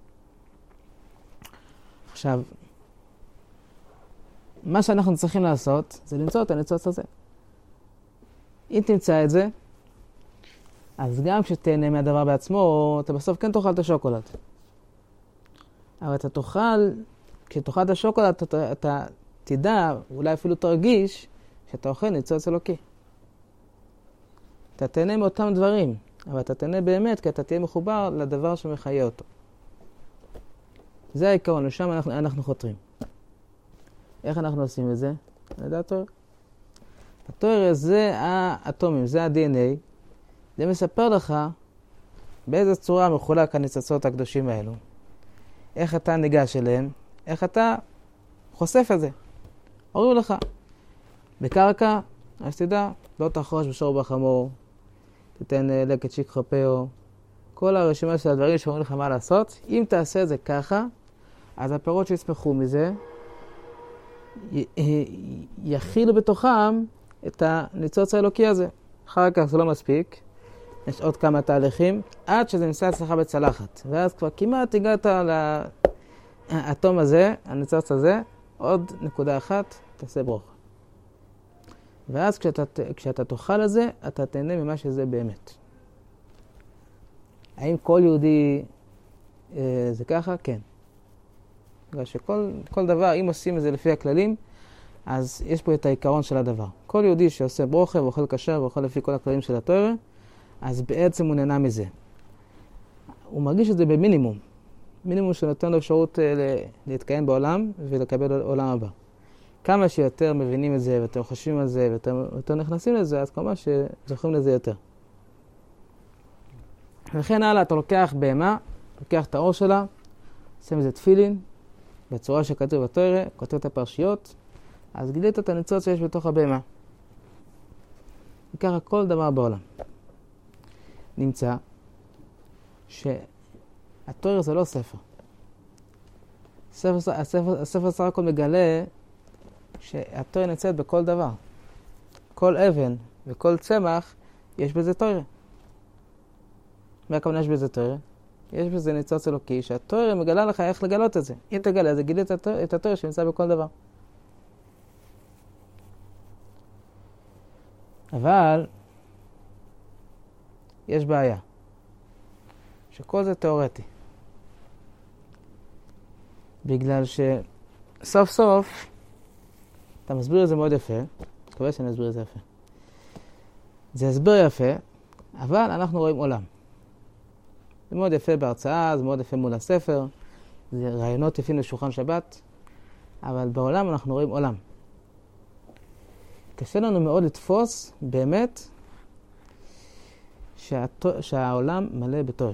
[SPEAKER 1] עכשיו, מה שאנחנו צריכים לעשות זה למצוא את הניצוץ הזה. אם תמצא את זה, אז גם כשתהנה מהדבר בעצמו, אתה בסוף כן תאכל את השוקולד. אבל אתה תאכל, כשתאכל את השוקולד, אתה, אתה תדע, אולי אפילו תרגיש, שאתה אוכל ניצוץ אלוקי. אתה תהנה מאותם דברים, אבל אתה תהנה באמת, כי אתה תהיה מחובר לדבר שמחיה אותו. זה העיקרון, לשם אנחנו, אנחנו חותרים. איך אנחנו עושים את זה? על ידי התורה. התורה זה האטומים, זה ה-די אן איי. זה מספר לך באיזה צורה מחולק הניצוצות הקדושים האלו. איך אתה ניגש אליהם, איך אתה חושף את זה. אומרים לך, בקרקע, אז תדע, לא תחרוש בשור בחמור, תתן לקט שיק חפאו, כל הרשימה של הדברים שאומרים לך מה לעשות. אם תעשה את זה ככה, אז הפירות שיצמחו מזה, יכילו בתוכם את הניצוץ האלוקי הזה. אחר כך זה לא מספיק, יש עוד כמה תהליכים, עד שזה נמצא אצלך בצלחת. ואז כבר כמעט הגעת לאטום הזה, הניצוץ הזה, עוד נקודה אחת, תעשה ברוך. ואז כשאתה, כשאתה תאכל את זה, אתה תהנה ממה שזה באמת. האם כל יהודי אה, זה ככה? כן. בגלל שכל כל דבר, אם עושים את זה לפי הכללים, אז יש פה את העיקרון של הדבר. כל יהודי שעושה ברוכה ואוכל כשר ואוכל לפי כל הכללים של התורה, אז בעצם הוא נהנה מזה. הוא מרגיש את זה במינימום. מינימום שנותן לו אפשרות להתקיים בעולם ולקבל עולם הבא. כמה שיותר מבינים את זה ויותר חושבים על זה ויותר נכנסים לזה, אז כמה שזוכרים לזה יותר. וכן הלאה, אתה לוקח בהמה, לוקח את האור שלה, עושה מזה תפילין, בצורה שכתוב בתורה, כותב את הפרשיות, אז גילית את הניצוץ שיש בתוך הבהמה. וככה כל דבר בעולם. נמצא שהתורה זה לא ספר. הספר, הספר, הספר סך הכל מגלה שהתורה נמצאת בכל דבר. כל אבן וכל צמח יש בזה תורה. מה הכוונה יש בזה תורה? יש בזה ניצוץ אלוקי שהתורה מגלה לך איך לגלות את זה. אם תגלה, זה גילית את התורה שנמצא בכל דבר. אבל יש בעיה. שכל זה תיאורטי. בגלל שסוף סוף אתה מסביר את זה מאוד יפה. אני מקווה שאני אסביר את זה יפה. זה הסבר יפה, אבל אנחנו רואים עולם. זה מאוד יפה בהרצאה, זה מאוד יפה מול הספר, זה רעיונות יפים לשולחן שבת, אבל בעולם אנחנו רואים עולם. קשה לנו מאוד לתפוס באמת שהתו... שהעולם מלא בתורה.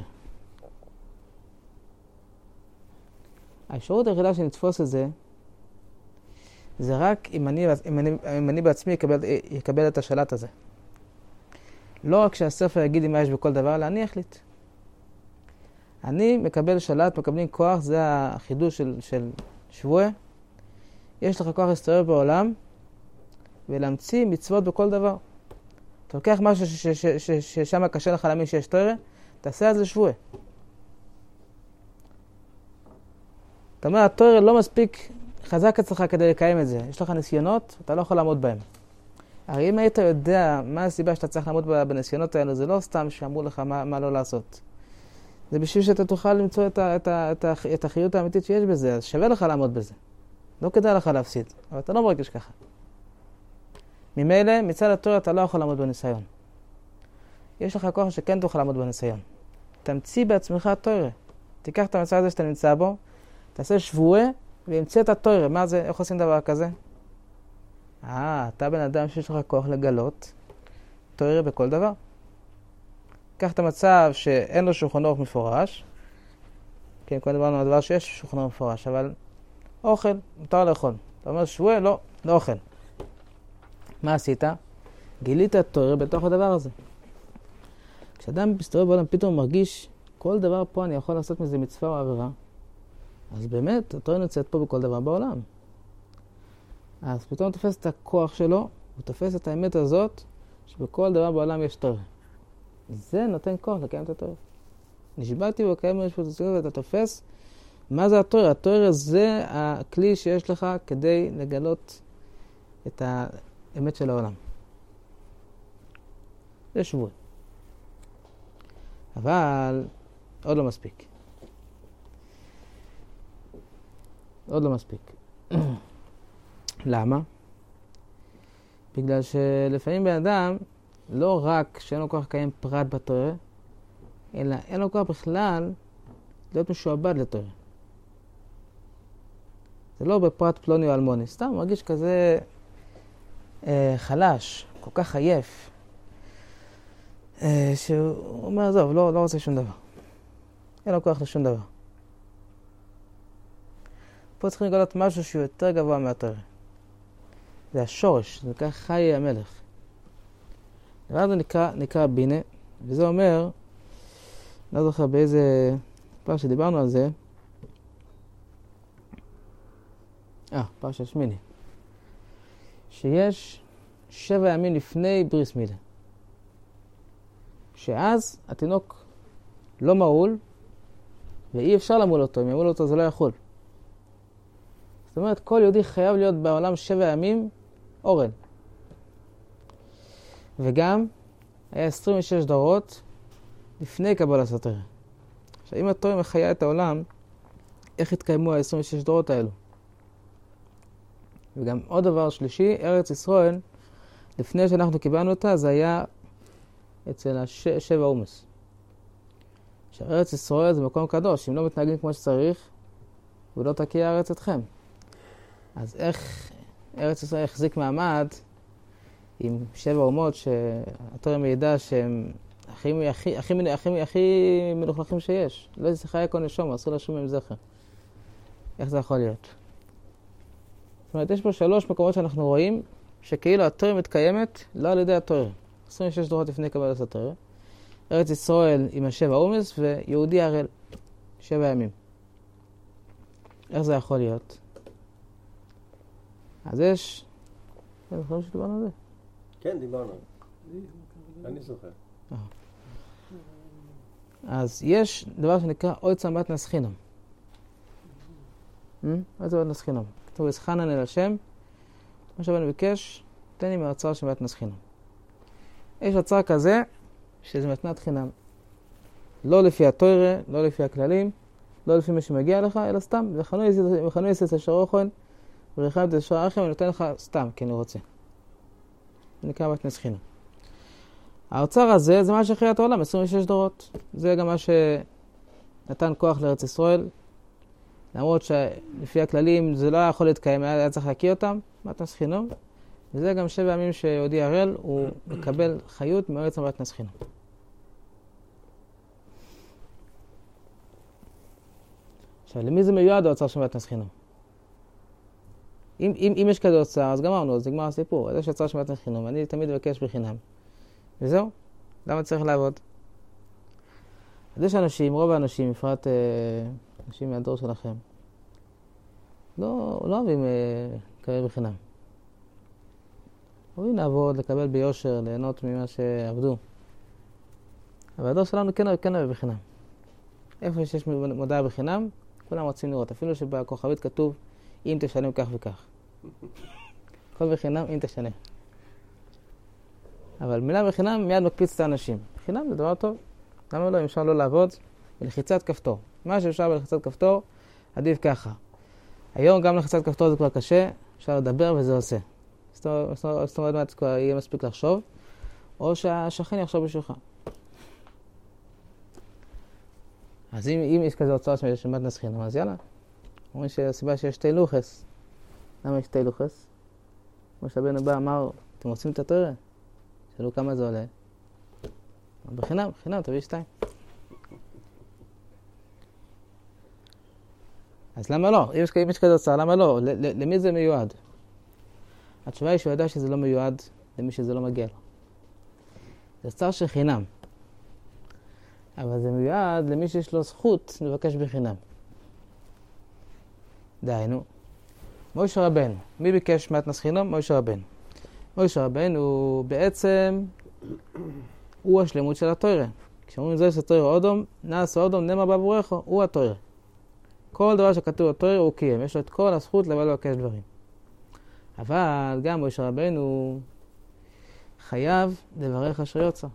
[SPEAKER 1] האפשרות היחידה שנתפוס את זה, זה רק אם אני, אם אני, אם אני בעצמי יקבל, יקבל את השלט הזה. לא רק שהספר יגיד לי מה יש בכל דבר, אלא אני אחליט. אני מקבל שלט, מקבלים כוח, זה החידוש של, של שבוע. יש לך כוח להסתובב בעולם ולהמציא מצוות בכל דבר. אתה לוקח משהו ששם קשה לך להאמין שיש תורה, תעשה על זה שבוע. אתה אומר, התורה לא מספיק חזק אצלך כדי לקיים את זה. יש לך ניסיונות, אתה לא יכול לעמוד בהם. הרי אם היית יודע מה הסיבה שאתה צריך לעמוד בניסיונות האלה, זה לא סתם שאמרו לך מה, מה לא לעשות. זה בשביל שאתה תוכל למצוא את, ה, את, ה, את, ה, את החיות האמיתית שיש בזה, אז שווה לך לעמוד בזה. לא כדאי לך להפסיד, אבל אתה לא מרגיש ככה. ממילא, מצד התורה אתה לא יכול לעמוד בניסיון. יש לך כוח שכן תוכל לעמוד בניסיון. תמציא בעצמך תורה. תיקח את המצב הזה שאתה נמצא בו, תעשה שבוע וימציא את התורה. מה זה? איך עושים דבר כזה? אה, אתה בן אדם שיש לך כוח לגלות תורה בכל דבר. קח את המצב שאין לו שולחן אורך מפורש. כן, כל דבר דבר שיש שולחן אורך מפורש, אבל אוכל, מותר לאכול. אתה אומר שבוע, לא, לא אוכל. מה עשית? גילית התורה בתוך הדבר הזה. כשאדם מסתובב בעולם פתאום מרגיש כל דבר פה אני יכול לעשות מזה מצווה או עבירה, אז באמת התורה נמצאת פה בכל דבר בעולם. אז פתאום הוא תופס את הכוח שלו, הוא תופס את האמת הזאת, שבכל דבר בעולם יש תורה. זה נותן כוח לקיים את התורה. נשבעתי ולקיים רשות הציבור, ואתה תופס. מה זה התורה? התורה זה הכלי שיש לך כדי לגלות את האמת של העולם. זה שבוי. אבל עוד לא מספיק. עוד לא מספיק. למה? בגלל שלפעמים בן אדם לא רק שאין לו כוח לקיים פרט בתורה, אלא אין לו כוח בכלל להיות משועבד לתורה. זה לא בפרט פלוני או אלמוני, סתם הוא מרגיש כזה אה, חלש, כל כך עייף, אה, שהוא אומר, עזוב, לא, לא רוצה שום דבר. אין לו כוח לשום דבר. פה צריכים לגלות משהו שהוא יותר גבוה מהתורה. זה השורש, זה נקרא חיי המלך. דבר הזה נקרא, נקרא בינה, וזה אומר, לא זוכר באיזה פעם שדיברנו על זה, אה, פעם של שמיני, שיש שבע ימים לפני בריס מילה, שאז התינוק לא מעול, ואי אפשר למול אותו, אם ימול אותו זה לא יכול. זאת אומרת, כל יהודי חייב להיות בעולם שבע ימים אורן. וגם היה עשרים ושש דורות לפני קבלת התורה. עכשיו, אם התורה מחיה את העולם, איך התקיימו ה-עשרים ושש דורות האלו? וגם עוד דבר שלישי, ארץ ישראל, לפני שאנחנו קיבלנו אותה, זה היה אצל השבע אומס. עכשיו, ארץ ישראל זה מקום קדוש, אם לא מתנהגים כמו שצריך, ולא תקיע ארץ אתכם. אז איך ארץ ישראל החזיק מעמד עם שבע אומות שהתורה מעידה שהם הכי, הכי, הכי, הכי, הכי מלוכלכים שיש? לא איזה חיי כל נשום, אסור לשום עם זכר. איך זה יכול להיות? זאת אומרת, יש פה שלוש מקומות שאנחנו רואים שכאילו התורה מתקיימת לא על ידי התורה. עשרים ושש דורות לפני קבלת התורה. ארץ ישראל עם השבע אומס ויהודי הראל, שבע ימים. איך זה יכול להיות? אז יש... אני זוכר שדיברנו על זה?
[SPEAKER 2] כן, דיברנו. אני זוכר.
[SPEAKER 1] אז יש דבר שנקרא אוי צמת נסחינם. אוי צמת נסחינם. כתוב, הסחנן אל השם, מה שבנו ביקש, תן לי מהאוצר שמעת נסחינם. יש אוצר כזה, שזה מתנת חינם. לא לפי התורה, לא לפי הכללים, לא לפי מה שמגיע לך, אלא סתם, וחנו יסס השרוחון, וריחם את השרח אחם, אני נותן לך סתם, כי אני רוצה. זה נקרא מתנת חינם. האוצר הזה, זה מה שהכריע את העולם, עשרים ושש דורות. זה גם מה שנתן כוח לארץ ישראל, למרות שלפי הכללים זה לא היה יכול להתקיים, היה צריך להקיא אותם, מתנת חינם. וזה גם שבע ימים שיהודי הראל, הוא מקבל חיות מארץ מתנת חינם. עכשיו, למי זה מיועד האוצר של מתנת חינם? אם, אם, אם יש כזה אוצר, אז גמרנו, אז נגמר הסיפור. אז יש אוצר של מתנת חינם, אני תמיד מבקש בחינם. וזהו, למה צריך לעבוד? אז יש אנשים, רוב האנשים, בפרט אה, אנשים מהדור שלכם, לא, לא אוהבים אה, לקבל בחינם. אוהבים לעבוד, לקבל ביושר, ליהנות ממה שעבדו. אבל הדור שלנו כן, כן אוהב בחינם. איפה שיש מודעה בחינם, כולם רוצים לראות. אפילו שבכוכבית כתוב, אם תשלם כך וכך. כל בחינם, אם תשלם. אבל מילה בחינם מיד מקפיץ את האנשים. בחינם זה דבר טוב. למה לא? אם אפשר לא לעבוד, בלחיצת כפתור. מה שאפשר בלחיצת כפתור, עדיף ככה. היום גם לחיצת כפתור זה כבר קשה, אפשר לדבר וזה עושה. זאת אומרת, מה כבר יהיה מספיק לחשוב, או שהשכן יחשוב בשבילך. אז אם, אם יש כזה הוצאות של מתנת חינם, אז יאללה. אומרים שהסיבה שיש שתי לוחס. למה יש שתי לוחס? כמו שהבן הבא אמר, אתם רוצים את התורה? שאלו כמה זה עולה. בחינם, בחינם, תביא שתיים. אז למה לא? אם יש, אם יש כזה הוצאה, למה לא? ל, ל, למי זה מיועד? התשובה היא שהוא ידע שזה לא מיועד למי שזה לא מגיע לו. זה הוצאה של חינם. אבל זה מיועד למי שיש לו זכות לבקש בחינם. דהיינו, מוישה רבנו. מי ביקש מתנס חינם? מוישה רבנו. מוישה רבנו הוא בעצם, הוא השלמות של התורה. כשאומרים זה שתורה אודום, נעשה אודום נאמר בעבורך, הוא התורה. כל דבר שכתוב בתורה הוא קיים, יש לו את כל הזכות לבוא לבקש דברים. אבל גם מוישה רבנו חייב לברך אשר יוצר.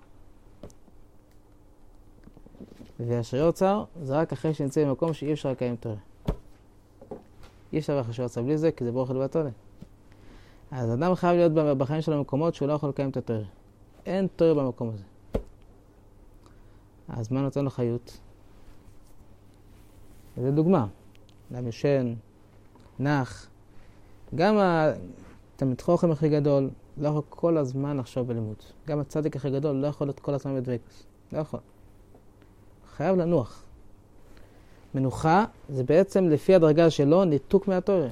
[SPEAKER 1] ואשר יוצר זה רק אחרי שנמצא במקום שאי אפשר לקיים תורה. אי אפשר לברך אשר יוצר בלי זה, כי זה ברוך אלוהי התורה. אז אדם חייב להיות בחיים שלו במקומות שהוא לא יכול לקיים את התורה. אין תורה במקום הזה. אז מה נותן לו חיות? זו דוגמה. אדם ישן, נח. גם התלמיד חכם הכי גדול לא יכול כל הזמן לחשוב בלימוד. גם הצדיק הכי גדול לא יכול להיות כל הזמן בדבקות. לא יכול. חייב לנוח. מנוחה זה בעצם לפי הדרגה שלו ניתוק מהתורה.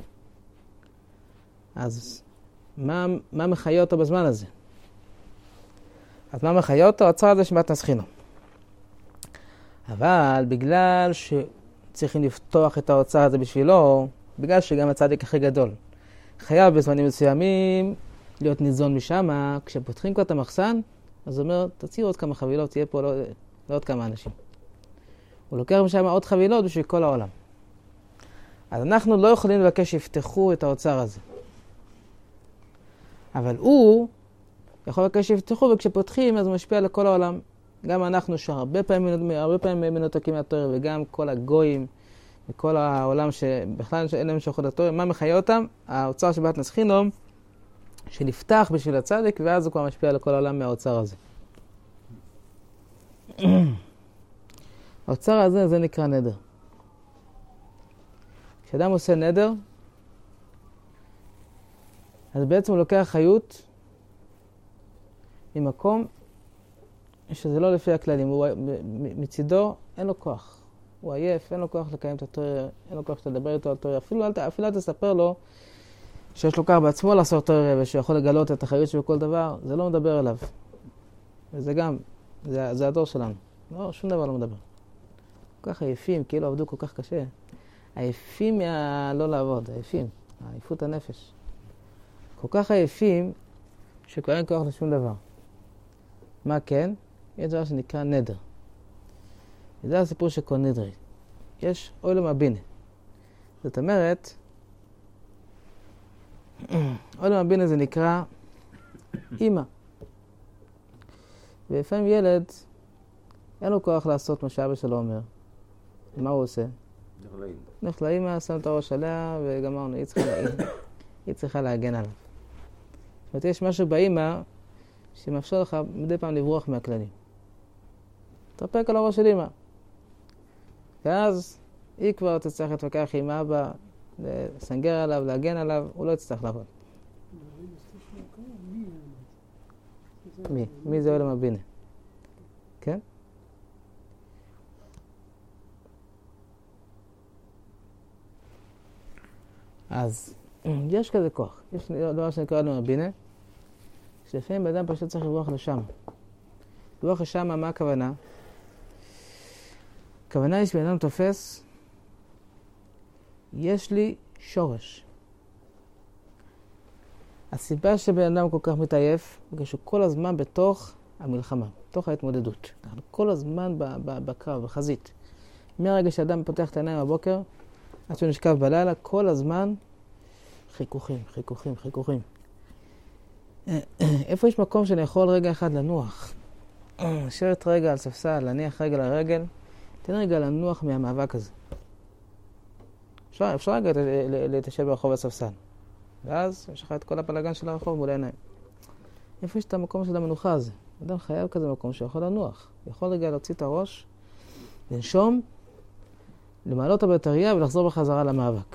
[SPEAKER 1] אז מה, מה מחיה אותו בזמן הזה? אז מה מחיה אותו? הצער הזה שמתנס חינם. אבל בגלל שצריכים לפתוח את האוצר הזה בשבילו, בגלל שגם הצדיק הכי גדול חייב בזמנים מסוימים להיות ניזון משם, כשפותחים כבר את המחסן, אז הוא אומר, תציעו עוד כמה חבילות, תהיה פה לא, לא עוד כמה אנשים. הוא לוקח משם עוד חבילות בשביל כל העולם. אז אנחנו לא יכולים לבקש שיפתחו את האוצר הזה. אבל הוא יכול לבקש שיפתחו, וכשפותחים אז הוא משפיע על כל העולם. גם אנחנו שהרבה פעמים, הרבה פעמים מנותקים מהתורה, וגם כל הגויים, וכל העולם שבכלל אין להם שייכות לתורה, מה מחיה אותם? האוצר של מתנס חינם, שנפתח בשביל הצדיק, ואז הוא כבר משפיע על כל העולם מהאוצר הזה. האוצר הזה, זה נקרא נדר. כשאדם עושה נדר, אז בעצם הוא לוקח חיות ממקום שזה לא לפי הכללים. הוא, מצידו אין לו כוח. הוא עייף, אין לו כוח לקיים את התורה, אין לו כוח לדבר איתו על התורה. אפילו, אפילו אל תספר לו שיש לו כוח בעצמו לעשות תורה ושיכול לגלות את החיות שבכל דבר, זה לא מדבר אליו. וזה גם, זה, זה הדור שלנו. לא, שום דבר לא מדבר. כל כך עייפים, כאילו עבדו כל כך קשה. עייפים מה... לא לעבוד, עייפים. עייפות הנפש. כל כך עייפים שכבר אין כוח לשום דבר. מה כן? יש דבר שנקרא נדר. זה הסיפור של כל נדרי. יש עולם הבינה. זאת אומרת, עולם הבינה זה נקרא אמא. ולפעמים ילד, אין לו כוח לעשות מה שאבא שלו אומר. מה הוא עושה? נלך לאמא, שם את הראש עליה וגמרנו, היא צריכה, היא צריכה להגן עליו. זאת אומרת, יש משהו באמא שמאפשר לך מדי פעם לברוח מהכללים. תרפק על הראש של אמא. ואז היא כבר תצטרך להתווכח עם אבא, לסנגר עליו, להגן עליו, הוא לא יצטרך לעבוד. מי? מי זה עולם הבינה? כן? אז יש כזה כוח. יש דבר שנקרא עולם הבינה, שלפעמים באדם פשוט צריך לברוח לשם. לברוח לשם, מה הכוונה? הכוונה היא שבאדם תופס, יש לי שורש. הסיבה שבן אדם כל כך מתעייף, בגלל שהוא כל הזמן בתוך המלחמה, בתוך ההתמודדות. כל הזמן בקרב, בחזית. מהרגע שאדם פותח את העיניים בבוקר, עד שהוא נשכב בלילה, כל הזמן חיכוכים, חיכוכים, חיכוכים. איפה יש מקום שאני יכול רגע אחד לנוח? לשבת רגע על ספסל, להניח רגע לרגל, תן רגע לנוח מהמאבק הזה. אפשר, אפשר רגע להתיישב ברחוב הספסל. ואז יש לך את כל הפלגן של הרחוב מול העיניים. איפה יש את המקום של המנוחה הזה? אדם חייב כזה מקום שיכול לנוח. יכול רגע להוציא את הראש, לנשום, למעלות הבטריה ולחזור בחזרה למאבק.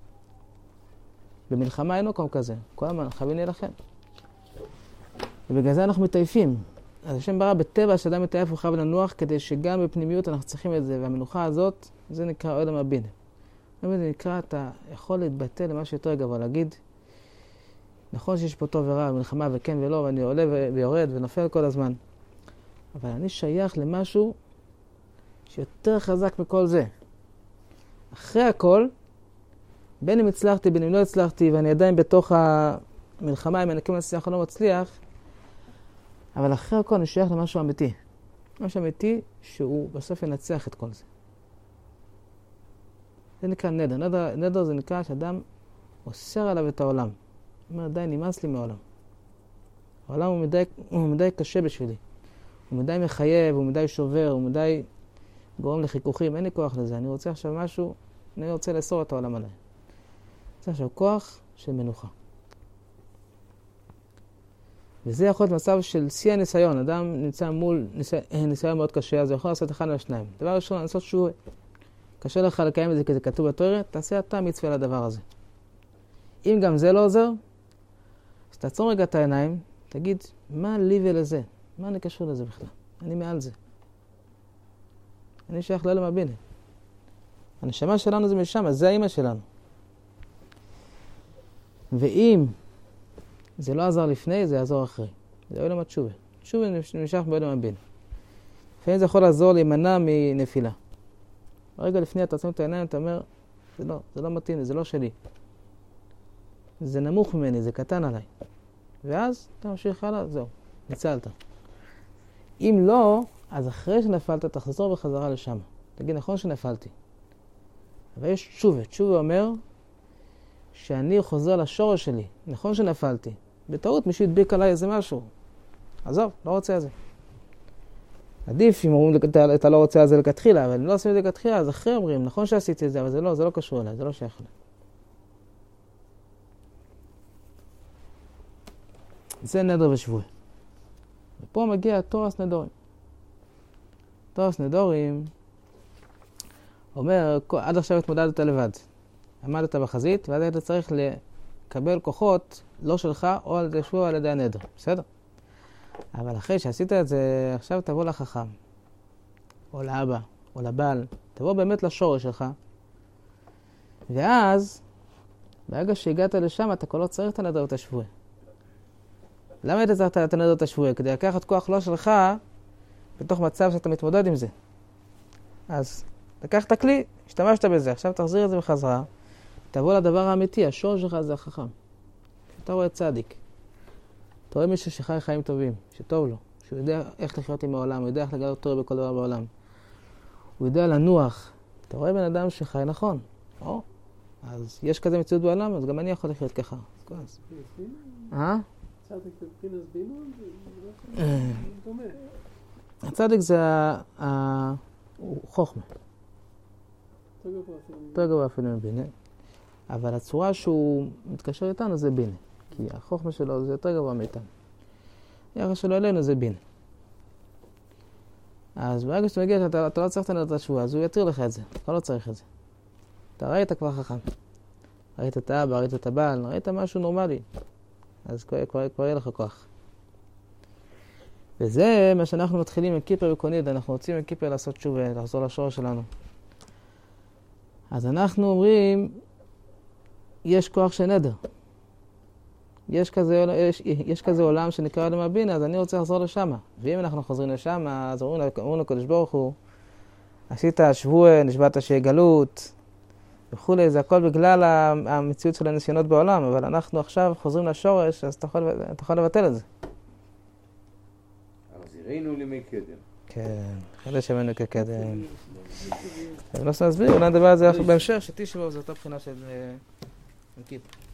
[SPEAKER 1] במלחמה אין מקום כזה. כל הזמן חייבים להילחם. ובגלל זה אנחנו מתעייפים. אז השם ברא בטבע שאדם מתעייף הוא חייב לנוח, כדי שגם בפנימיות אנחנו צריכים את זה. והמנוחה הזאת, זה נקרא עולם הבינה. זה נקרא, אתה יכול להתבטא למשהו יותר גבוה, להגיד, נכון שיש פה טוב ורע, מלחמה וכן ולא, ואני עולה ויורד ונופל כל הזמן. אבל אני שייך למשהו שיותר חזק מכל זה. אחרי הכל, בין אם הצלחתי, בין אם לא הצלחתי, ואני עדיין בתוך המלחמה, אם אני כן מצליח או לא מצליח, אבל אחרי הכל אני שייך למשהו אמיתי. משהו אמיתי שהוא בסוף ינצח את כל זה. זה נקרא נדר. נדר, נדר זה נקרא שאדם אוסר עליו את העולם. הוא אומר, די, נמאס לי מהעולם. העולם הוא מדי, הוא מדי קשה בשבילי. הוא מדי מחייב, הוא מדי שובר, הוא מדי גורם לחיכוכים. אין לי כוח לזה. אני רוצה עכשיו משהו, אני רוצה לאסור את העולם עליי. אני רוצה עכשיו כוח של מנוחה. וזה יכול להיות מצב של שיא הניסיון. אדם נמצא מול ניסיון, ניסיון מאוד קשה, אז הוא יכול לעשות אחד מהשניים. דבר ראשון, לעשות שהוא קשה לך לקיים את זה כי זה כתוב בתורה, תעשה אתה מצווה לדבר הזה. אם גם זה לא עוזר, אז תעצור רגע את העיניים, תגיד, מה לי ולזה? מה אני קשור לזה בכלל? אני מעל זה. אני שייך לעולם הבינה. הנשמה שלנו זה משם, זה האמא שלנו. ואם זה לא עזר לפני, זה יעזור אחרי. זה עולם התשובה. תשובה נמשך בעולם הבינה. לפעמים זה יכול לעזור להימנע מנפילה. רגע לפני אתה עושים את העיניים, אתה אומר, זה לא, זה לא מתאים, זה לא שלי. זה נמוך ממני, זה קטן עליי. ואז אתה ממשיך הלאה, זהו, ניצלת. אם לא, אז אחרי שנפלת, תחזור בחזרה לשם. תגיד, נכון שנפלתי. אבל יש תשובה. תשובה אומר שאני חוזר לשורש שלי. נכון שנפלתי. בטעות מישהו הדביק עליי איזה משהו. עזוב, לא רוצה את זה. עדיף אם אומרים, אתה, אתה לא רוצה את זה לכתחילה, אבל אם לא עושים את זה לכתחילה, אז אחרי אומרים, נכון שעשיתי את זה, אבל זה לא, זה לא קשור אליי, זה לא שייך אליי. זה נדר ושבוע. ופה מגיע תורס נדורים. תורס נדורים אומר, עד עכשיו התמודדת לבד. עמדת בחזית, ואז היית צריך לקבל כוחות, לא שלך, או על ידי שבוע, או על ידי הנדר. בסדר? אבל אחרי שעשית את זה, עכשיו תבוא לחכם, או לאבא, או לבעל. תבוא באמת לשורש שלך. ואז, ברגע שהגעת לשם, אתה כבר לא צריך את הנדר ואת השבוע. למה היית צריך את הנדר ואת השבוע? כדי לקחת כוח לא שלך, בתוך מצב שאתה מתמודד עם זה. אז, לקח את הכלי, השתמשת בזה, עכשיו תחזיר את זה בחזרה, תבוא לדבר האמיתי, השורש שלך זה החכם. אתה רואה צדיק. אתה רואה מישהו שחי חיים טובים, שטוב לו, שהוא יודע איך לחיות עם העולם, הוא יודע איך לגלות תורה בכל דבר בעולם. הוא יודע לנוח. אתה רואה בן אדם שחי נכון. או, אז יש כזה מציאות בעולם, אז גם אני יכול לחיות ככה. אה?
[SPEAKER 3] צדיק בבחינת בינה? זה דומה.
[SPEAKER 1] הצדיק זה חוכמה. יותר גבוה אפילו מבינה. אבל הצורה שהוא מתקשר איתנו זה בינה. כי החוכמה שלו זה יותר גבוה מאיתנו. היחס שלו אלינו זה בינה. אז ברגע שאתה מגיע, אתה, אתה לא צריך את השבועה, אז הוא יתיר לך את זה. אתה לא צריך את זה. אתה ראית כבר חכם. ראית את האבא, ראית את הבעל, ראית משהו נורמלי. אז כבר, כבר, כבר יהיה לך כוח. וזה מה שאנחנו מתחילים עם קיפר וקוניד. אנחנו רוצים עם קיפר לעשות תשובה, לחזור לשורש שלנו. אז אנחנו אומרים, יש כוח של נדר. יש כזה, יש, יש כזה עולם שנקרא עולם הבינה, אז אני רוצה לחזור לשם. ואם אנחנו חוזרים לשם, אז אומרים לקדוש ברוך הוא, עשית שבוע, נשבעת שיהיה גלות, וכולי, זה הכל בגלל המציאות של הניסיונות בעולם, אבל אנחנו עכשיו חוזרים לשורש, אז אתה יכול, אתה יכול לבטל את זה.
[SPEAKER 2] אז הראינו למי קדם.
[SPEAKER 1] כן, חלק שמנו כקדם. אני לא רוצה להסביר, אולי נדבר על זה בהמשך, שתשבו, זו אותה בחינה של קיפ.